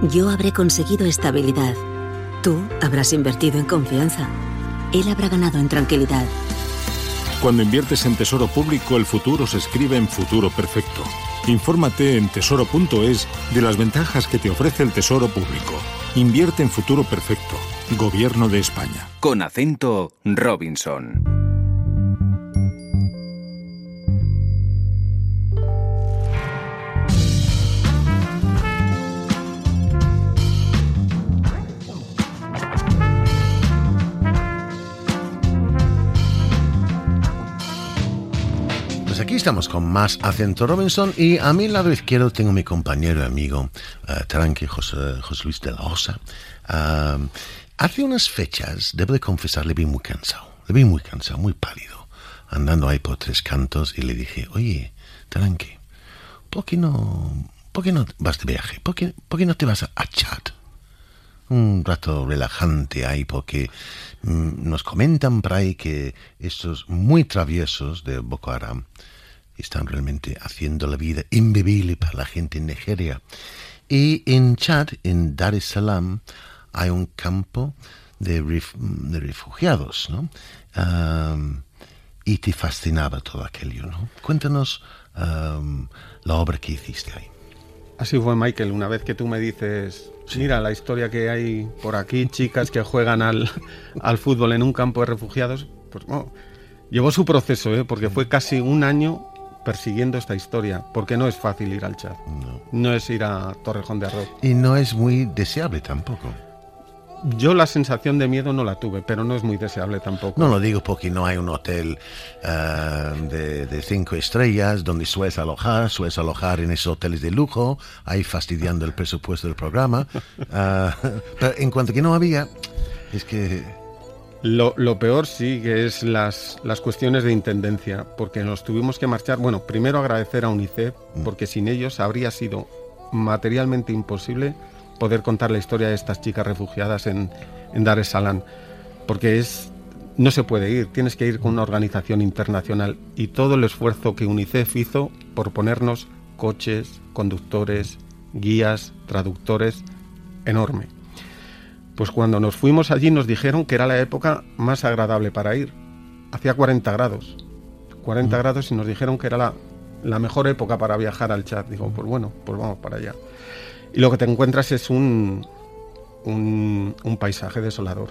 Yo habré conseguido estabilidad. Tú habrás invertido en confianza. Él habrá ganado en tranquilidad. Cuando inviertes en Tesoro Público, el futuro se escribe en futuro perfecto. Infórmate en tesoro.es de las ventajas que te ofrece el Tesoro Público. Invierte en futuro perfecto. Gobierno de España. Con acento Robinson. Pues aquí estamos con más acento Robinson y a mi lado izquierdo tengo a mi compañero y amigo tranqui José Luis de la Osa. Hace unas fechas, debo de confesar, le vi muy cansado, muy pálido, andando ahí por Tres Cantos y le dije, oye, tranqui, ¿por qué no vas de viaje? ¿Por qué no te vas a Chad? Un rato relajante ahí, porque nos comentan por ahí que estos muy traviesos de Boko Haram están realmente haciendo la vida invivible para la gente en Nigeria. Y en Chad, en Dar es Salaam, hay un campo de refugiados, ¿no? Y te fascinaba todo aquello, ¿no? Cuéntanos la obra que hiciste ahí. Así fue, Michael. Una vez que tú me dices, mira la historia que hay por aquí, chicas que juegan al fútbol en un campo de refugiados, pues bueno, llevó su proceso, porque fue casi un año persiguiendo esta historia, porque no es fácil ir al Chad, no es ir a Torrejón de Ardoz. Y no es muy deseable tampoco. Yo la sensación de miedo no la tuve, pero no es muy deseable tampoco. No lo digo porque no hay un hotel de 5 estrellas donde sueles alojar en esos hoteles de lujo, ahí fastidiando el presupuesto del programa. Pero en cuanto que no había, es que... Lo peor sí que es las cuestiones de intendencia, porque nos tuvimos que marchar. Bueno, primero agradecer a UNICEF, porque sin ellos habría sido materialmente imposible poder contar la historia de estas chicas refugiadas en Dar es Salaam, porque no se puede ir, tienes que ir con una organización internacional, y todo el esfuerzo que UNICEF hizo por ponernos coches, conductores, guías, traductores, enorme. Pues cuando nos fuimos allí nos dijeron que era la época más agradable para ir. Hacía 40 grados y nos dijeron que era la mejor época para viajar al Chad. Digo, pues bueno, pues vamos para allá. Y lo que te encuentras es un paisaje desolador.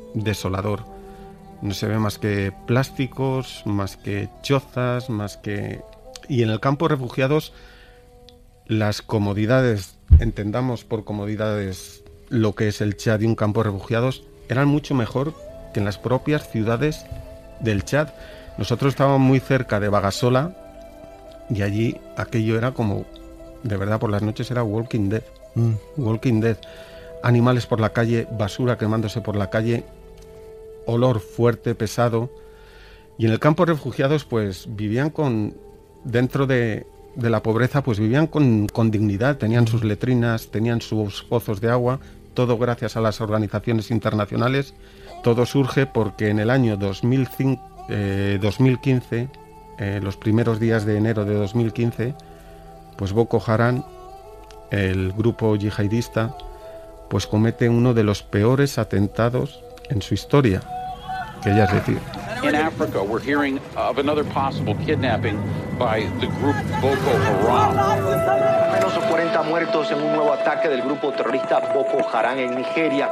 No se ve más que plásticos, más que chozas, Y en el campo de refugiados, las comodidades, entendamos por comodidades lo que es el Chad y un campo de refugiados, eran mucho mejor que en las propias ciudades del Chad. Nosotros estábamos muy cerca de Bagasola y allí aquello era como, de verdad, por las noches era Walking Dead. Walking Dead. Animales por la calle, basura quemándose por la calle, olor fuerte, pesado. Y en el campo de refugiados pues vivían dentro de la pobreza, pues vivían con dignidad, tenían sus letrinas, tenían sus pozos de agua, todo gracias a las organizaciones internacionales. Todo surge porque en el año 2015, los primeros días de enero de 2015, pues Boko Haram, el grupo yihadista, pues comete uno de los peores atentados en su historia, que ya es decir. In Africa, we're hearing of another possible kidnapping by the group Boko Haram. Al menos 40 muertos en un nuevo ataque del grupo terrorista Boko Haram en Nigeria.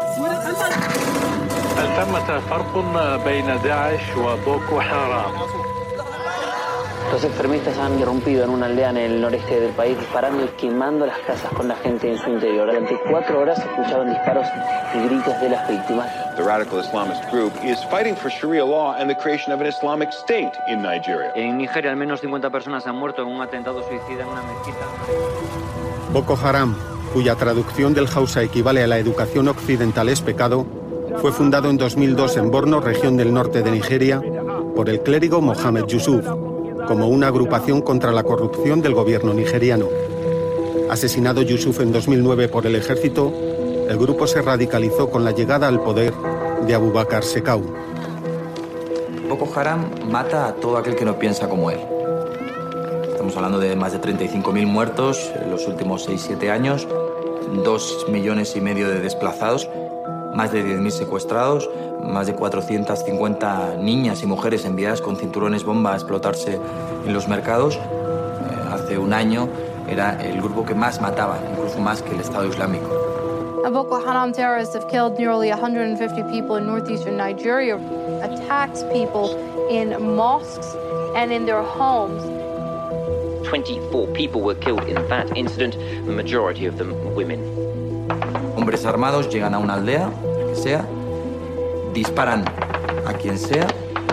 Los extremistas han irrumpido en una aldea en el noreste del país, disparando y quemando las casas con la gente en su interior. Durante 4 horas se escucharon disparos y gritos de las víctimas. The radical Islamist group is fighting for Sharia law and the creation of an Islamic state in Nigeria. En Nigeria, al menos 50 personas han muerto en un atentado suicida en una mezquita. Boko Haram, cuya traducción del Hausa equivale a la educación occidental es pecado, fue fundado en 2002 en Borno, región del norte de Nigeria, por el clérigo Mohammed Yusuf, como una agrupación contra la corrupción del gobierno nigeriano. Asesinado Yusuf en 2009 por el ejército, el grupo se radicalizó con la llegada al poder de Abubakar Shekau. Boko Haram mata a todo aquel que no piensa como él. Estamos hablando de más de 35.000 muertos en los últimos 6-7 años. 2,5 millones de desplazados, más de 10.000 secuestrados, más de 450 niñas y mujeres enviadas con cinturones bomba a explotarse en los mercados. Hace un año era el grupo que más mataba, incluso más que el Estado Islámico. Boko Haram terrorists have killed nearly 150 people in northeastern Nigeria, attacked people in mosques and in their homes. 24 people were killed in that incident, the majority of them women. Hombres armados llegan a una aldea, que sea, disparan a quien sea,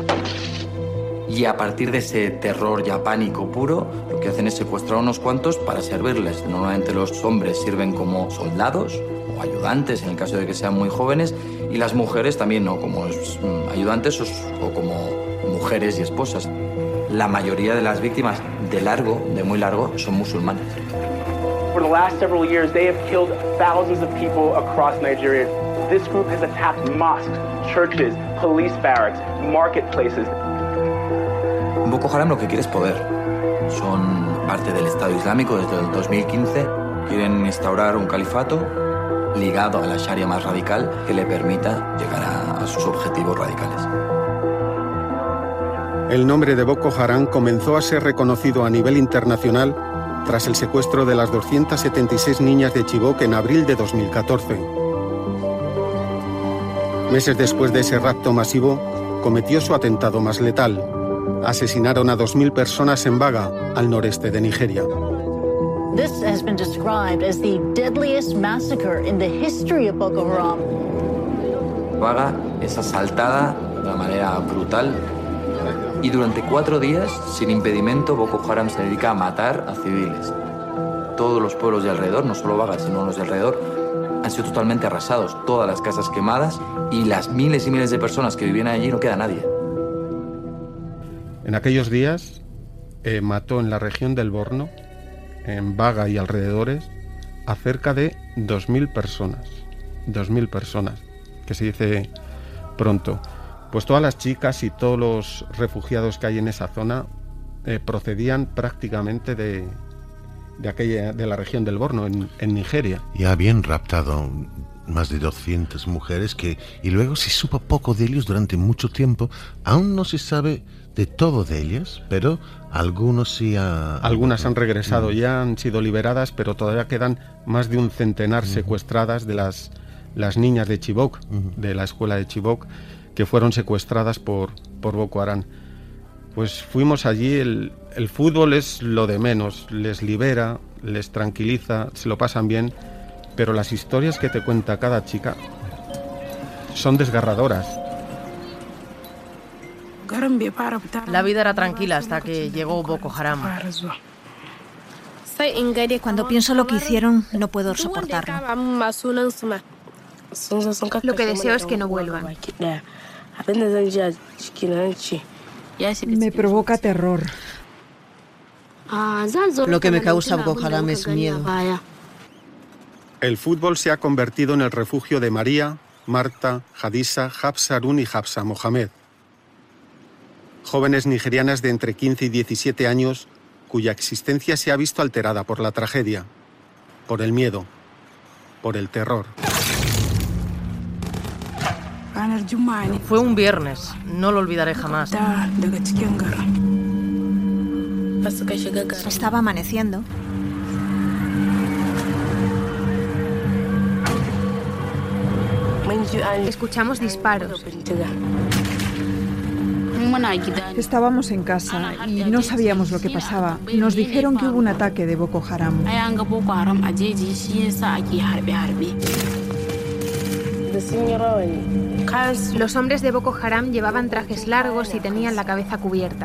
y a partir de ese terror ya pánico puro, lo que hacen es secuestrar a unos cuantos para servirles. Normalmente los hombres sirven como soldados o ayudantes, en el caso de que sean muy jóvenes, y las mujeres también, ¿no?, como ayudantes o como mujeres y esposas. La mayoría de las víctimas de muy largo, son musulmanes. For the last several years, they have killed thousands of people across Nigeria. This group has attacked mosques, churches, police barracks, marketplaces. Boko Haram lo que quiere es poder. Son parte del Estado Islámico desde el 2015. Quieren instaurar un califato ligado a la Sharia más radical que le permita llegar a sus objetivos radicales. El nombre de Boko Haram comenzó a ser reconocido a nivel internacional tras el secuestro de las 276 niñas de Chibok en abril de 2014. Meses después de ese rapto masivo, cometió su atentado más letal. Asesinaron a 2.000 personas en Baga, al noreste de Nigeria. This has been described as the deadliest massacre in the history of Boko Haram. Baga es asaltada de una manera brutal y durante 4 días, sin impedimento, Boko Haram se dedica a matar a civiles. Todos los pueblos de alrededor, no solo Baga, sino los de alrededor, han sido totalmente arrasados. Todas las casas quemadas y las miles y miles de personas que vivían allí, no queda nadie. En aquellos días mató en la región del Borno, en Baga y alrededores, a cerca de 2.000 personas. 2.000 personas, que se dice pronto. Pues todas las chicas y todos los refugiados que hay en esa zona procedían prácticamente de la región del Borno, en Nigeria. Y habían raptado más de 200 mujeres y luego se supo poco de ellos durante mucho tiempo. Aún no se sabe de todo de ellas, pero algunos sí Algunas han regresado, ya han sido liberadas, pero todavía quedan más de un centenar secuestradas de las niñas de Chibok, de la escuela de Chibok, que fueron secuestradas por Boko Haram. Pues fuimos allí, el fútbol es lo de menos, les libera, les tranquiliza, se lo pasan bien, pero las historias que te cuenta cada chica son desgarradoras. La vida era tranquila hasta que llegó Boko Haram. Cuando pienso lo que hicieron, no puedo soportarlo. Lo que deseo es que no vuelvan. Me provoca terror. Lo que me causa Boko Haram es miedo. El fútbol se ha convertido en el refugio de María, Marta, Hadisa, Hafsa Harun y Hafsa Mohamed. Jóvenes nigerianas de entre 15 y 17 años cuya existencia se ha visto alterada por la tragedia, por el miedo, por el terror. Fue un viernes, no lo olvidaré jamás. Estaba amaneciendo. Escuchamos disparos. Estábamos en casa y no sabíamos lo que pasaba. Nos dijeron que hubo un ataque de Boko Haram. Los hombres de Boko Haram llevaban trajes largos y tenían la cabeza cubierta.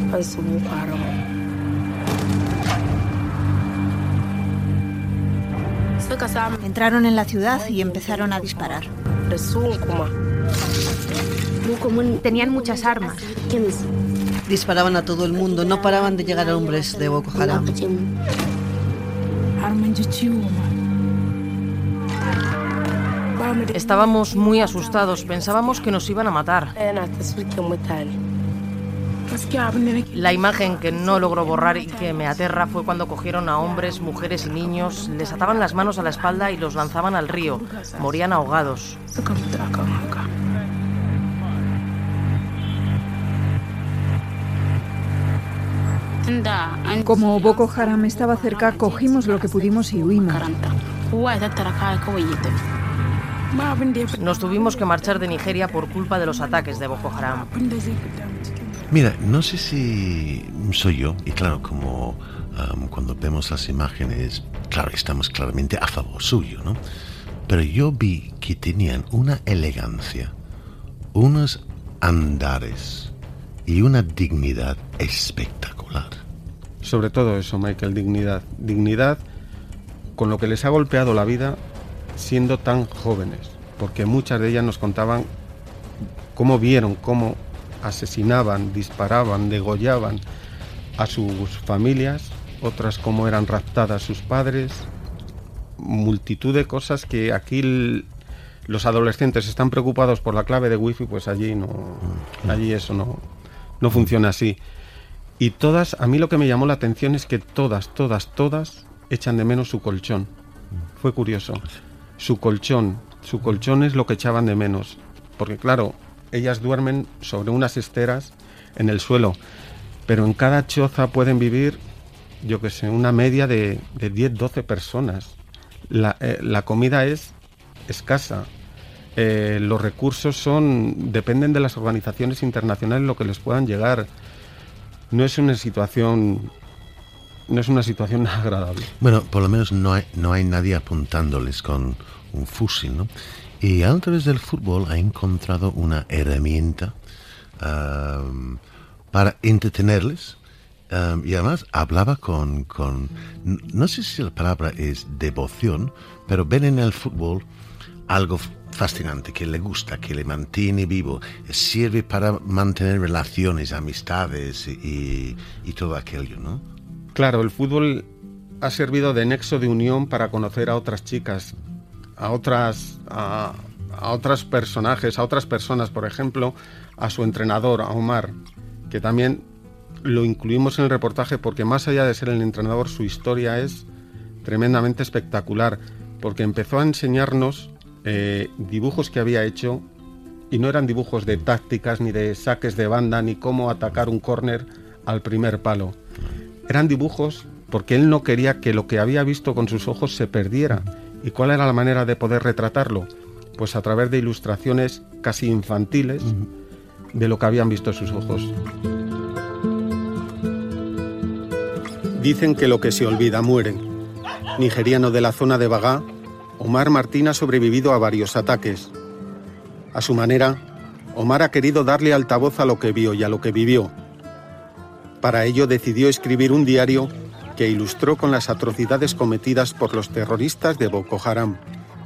Entraron en la ciudad y empezaron a disparar. Tenían muchas armas. Disparaban a todo el mundo, no paraban de llegar a hombres de Boko Haram. Estábamos muy asustados, pensábamos que nos iban a matar. La imagen que no logro borrar y que me aterra fue cuando cogieron a hombres, mujeres y niños, les ataban las manos a la espalda y los lanzaban al río. Morían ahogados. Como Boko Haram estaba cerca, cogimos lo que pudimos y huimos. Nos tuvimos que marchar de Nigeria por culpa de los ataques de Boko Haram. Mira, no sé si soy yo, y claro, como cuando vemos las imágenes, claro, estamos claramente a favor suyo, ¿no? Pero yo vi que tenían una elegancia, unos andares y una dignidad espectacular. Sobre todo eso, Michael, dignidad. Dignidad con lo que les ha golpeado la vida siendo tan jóvenes, porque muchas de ellas nos contaban cómo vieron, cómo asesinaban, disparaban, degollaban a sus familias, otras cómo eran raptadas sus padres, multitud de cosas que aquí los adolescentes están preocupados por la clave de wifi, pues allí eso no funciona así. Y todas, a mí lo que me llamó la atención es que todas echan de menos su colchón. Fue curioso. Su colchón es lo que echaban de menos. Porque claro, ellas duermen sobre unas esteras en el suelo, pero en cada choza pueden vivir, yo qué sé, una media de 10-12 personas. La comida es escasa. Los recursos dependen de las organizaciones internacionales lo que les puedan llegar. No es una situación agradable. Bueno, por lo menos no hay nadie apuntándoles con un fusil, ¿no? Y a través del fútbol ha encontrado una herramienta para entretenerles. Y además hablaba con, no sé si la palabra es devoción, pero ven en el fútbol algo fascinante, que le gusta, que le mantiene vivo, sirve para mantener relaciones, amistades y todo aquello, ¿no? Claro, el fútbol ha servido de nexo de unión para conocer a otras chicas, a otras personajes, a otras personas, por ejemplo, a su entrenador, a Omar, que también lo incluimos en el reportaje porque más allá de ser el entrenador, su historia es tremendamente espectacular, porque empezó a enseñarnos dibujos que había hecho, y no eran dibujos de tácticas, ni de saques de banda, ni cómo atacar un córner al primer palo. Eran dibujos porque él no quería que lo que había visto con sus ojos se perdiera. ¿Y cuál era la manera de poder retratarlo? Pues a través de ilustraciones casi infantiles de lo que habían visto sus ojos. Dicen que lo que se olvida muere. Nigeriano de la zona de Bagá, Omar Martín ha sobrevivido a varios ataques. A su manera, Omar ha querido darle altavoz a lo que vio y a lo que vivió. Para ello decidió escribir un diario que ilustró con las atrocidades cometidas por los terroristas de Boko Haram.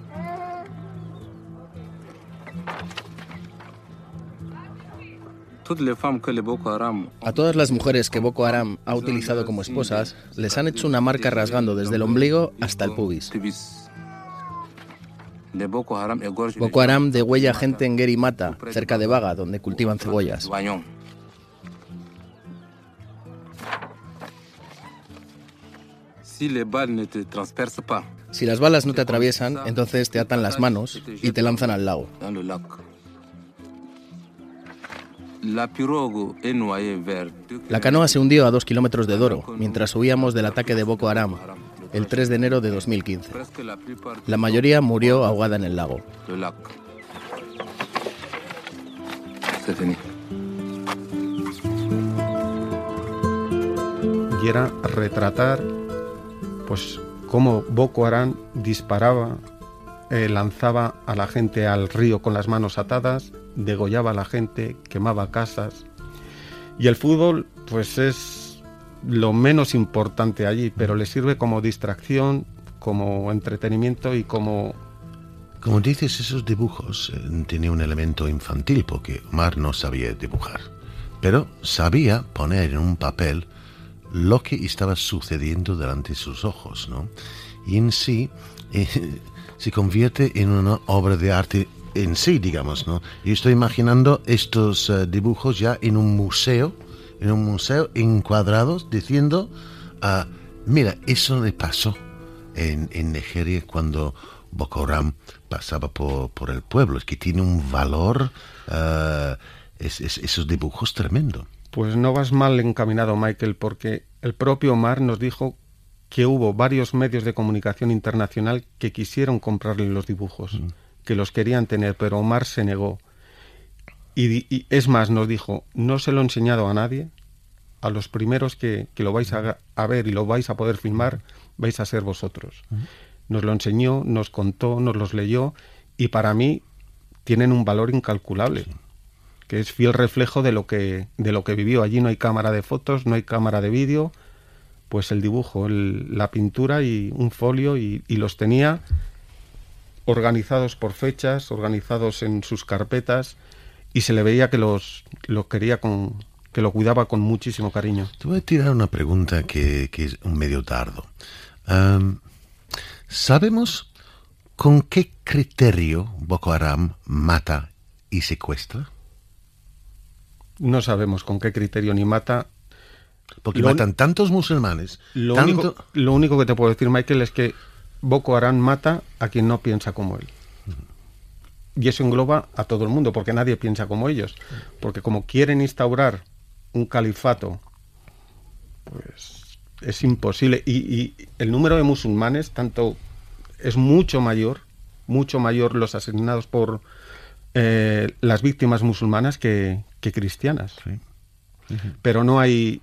A todas las mujeres que Boko Haram ha utilizado como esposas, les han hecho una marca rasgando desde el ombligo hasta el pubis. Boko Haram degüella gente en Gerimata, cerca de Baga, donde cultivan cebollas. Si las balas no te atraviesan, entonces te atan las manos y te lanzan al lago. La canoa se hundió a 2 kilómetros de Doro, mientras huíamos del ataque de Boko Haram, el 3 de enero de 2015. La mayoría murió ahogada en el lago. Y era retratar pues cómo Boko Haram disparaba, lanzaba a la gente al río con las manos atadas, degollaba a la gente, quemaba casas. Y el fútbol pues es lo menos importante allí, pero le sirve como distracción, como entretenimiento y como... Como dices, esos dibujos tenían un elemento infantil, porque Omar no sabía dibujar, pero sabía poner en un papel lo que estaba sucediendo delante de sus ojos, ¿no? Y en sí se convierte en una obra de arte en sí, digamos, ¿no? Yo estoy imaginando estos dibujos ya en un museo en un museo encuadrados diciendo, mira, eso le pasó en Nigeria cuando Boko Haram pasaba por el pueblo. Es que tiene un valor esos dibujos tremendo. Pues no vas mal encaminado, Michael, porque el propio Omar nos dijo que hubo varios medios de comunicación internacional que quisieron comprarle los dibujos, que los querían tener, pero Omar se negó. Y es más, nos dijo, no se lo he enseñado a nadie, a los primeros que lo vais a ver y lo vais a poder filmar, vais a ser vosotros. Nos lo enseñó, nos contó, nos los leyó, y para mí tienen un valor incalculable, que es fiel reflejo de lo que vivió. Allí no hay cámara de fotos, no hay cámara de vídeo, pues el dibujo, la pintura y un folio, y los tenía organizados por fechas, organizados en sus carpetas, y se le veía que lo quería que lo cuidaba con muchísimo cariño. Te voy a tirar una pregunta que es un medio dardo. ¿Sabemos con qué criterio Boko Haram mata y secuestra? No sabemos con qué criterio ni mata. Porque matan tantos musulmanes. Lo único que te puedo decir, Michael, es que Boko Haram mata a quien no piensa como él. Y eso engloba a todo el mundo, porque nadie piensa como ellos. Porque como quieren instaurar un califato, pues es imposible. Y el número de musulmanes es mucho mayor los asesinados por las víctimas musulmanas que cristianas. Sí. Pero no hay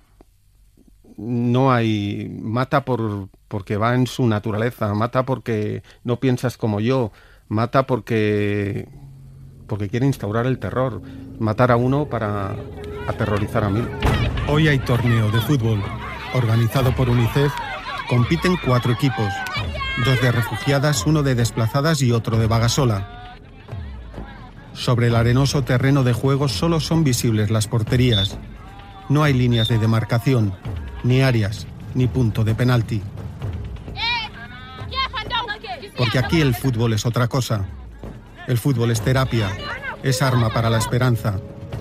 mata porque va en su naturaleza, mata porque no piensas como yo, mata porque quiere instaurar el terror, matar a uno para aterrorizar a 1000. Hoy hay torneo de fútbol organizado por UNICEF. Compiten 4 equipos, 2 de refugiadas, 1 de desplazadas y otro de vagasola. Sobre el arenoso terreno de juego solo son visibles las porterías. No hay líneas de demarcación, ni áreas, ni punto de penalti. Porque aquí el fútbol es otra cosa. El fútbol es terapia, es arma para la esperanza.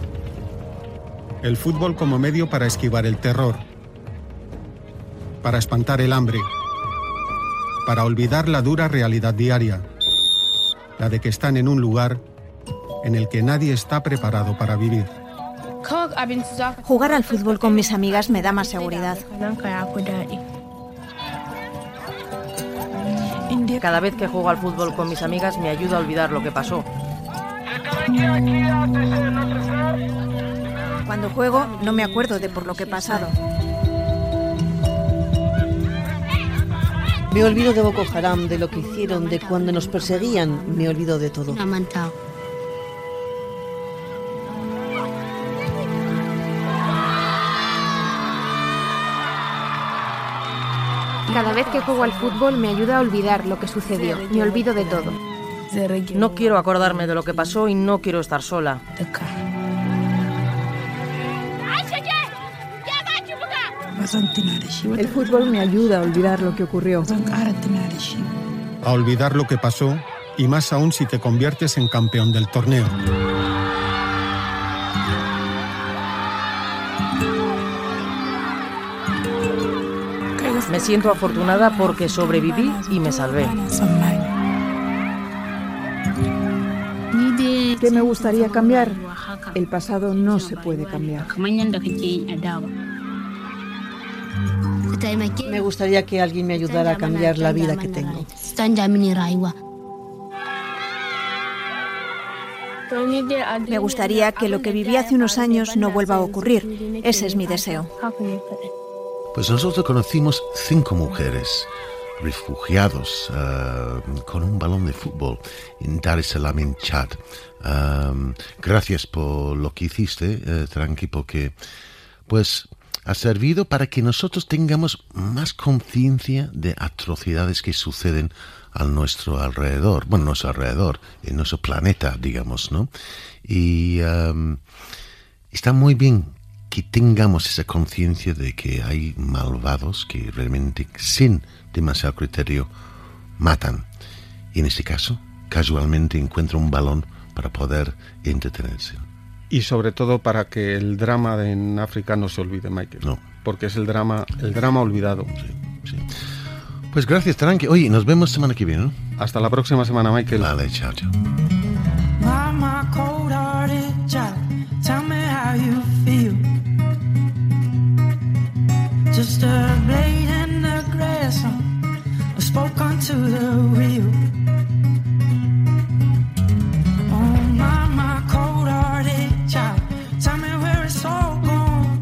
El fútbol como medio para esquivar el terror, para espantar el hambre, para olvidar la dura realidad diaria, la de que están en un lugar en el que nadie está preparado para vivir. Jugar al fútbol con mis amigas me da más seguridad. Cada vez que juego al fútbol con mis amigas me ayuda a olvidar lo que pasó. Cuando juego no me acuerdo de por lo que he pasado. Me olvido de Boko Haram, de lo que hicieron, de cuando nos perseguían. Me olvido de todo. Cada vez que juego al fútbol me ayuda a olvidar lo que sucedió. Me olvido de todo. No quiero acordarme de lo que pasó y no quiero estar sola. El fútbol me ayuda a olvidar lo que ocurrió. A olvidar lo que pasó, y más aún si te conviertes en campeón del torneo. Me siento afortunada porque sobreviví y me salvé. ¿Qué me gustaría cambiar? El pasado no se puede cambiar. Me gustaría que alguien me ayudara a cambiar la vida que tengo. Me gustaría que lo que viví hace unos años no vuelva a ocurrir. Ese es mi deseo. Pues nosotros conocimos 5 mujeres refugiados con un balón de fútbol en Dar es Salaam, en Chad. Gracias por lo que hiciste, Tranqui, porque pues ha servido para que nosotros tengamos más conciencia de atrocidades que suceden a nuestro alrededor, bueno, nuestro alrededor, en nuestro planeta, digamos, ¿no? Y está muy bien que tengamos esa conciencia de que hay malvados que realmente, sin demasiado criterio, matan. Y en este caso, casualmente encuentra un balón para poder entretenerse. Y sobre todo para que el drama en África no se olvide, Michael. No. Porque es el drama olvidado. Sí. Pues gracias, Tranqui. Oye, nos vemos semana que viene, ¿no? Hasta la próxima semana, Michael. Vale, chao. Mama, cold-hearted child, tell me how you feel. Just a blade in the grass, I spoke onto the wheel. Oh, mama, cold-hearted child, tell me where it's all gone.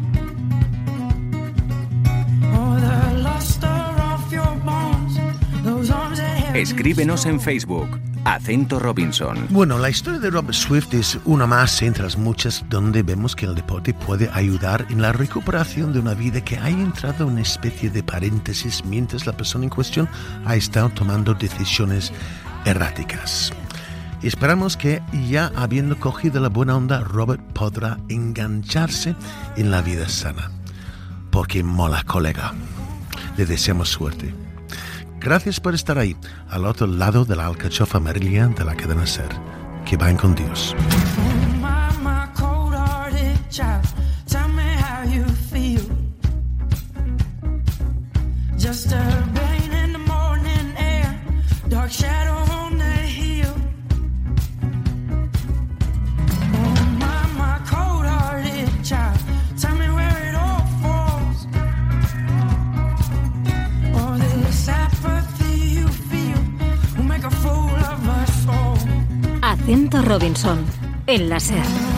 Oh, the luster of your bones, those arms that held me. Escríbenos en Facebook, Acento Robinson. Bueno, la historia de Rob Swift es una más entre las muchas donde vemos que el deporte puede ayudar en la recuperación de una vida que ha entrado en una especie de paréntesis mientras la persona en cuestión ha estado tomando decisiones erráticas. Y esperamos que ya habiendo cogido la buena onda, Robert podrá engancharse en la vida sana. Porque mola, colega. Le deseamos suerte. Gracias por estar ahí, al otro lado de la alcachofa amarilla de la cadena SER. Que vayan con Dios. Oh, mama, cold-hearted child, tell me how you feel. Just a rain in the morning air, dark shadow on the hill. Oh, mama, cold-hearted child, tell me where it all falls. Oh, this apathy you feel will make a fool of us all. Acento Robinson, en la SER.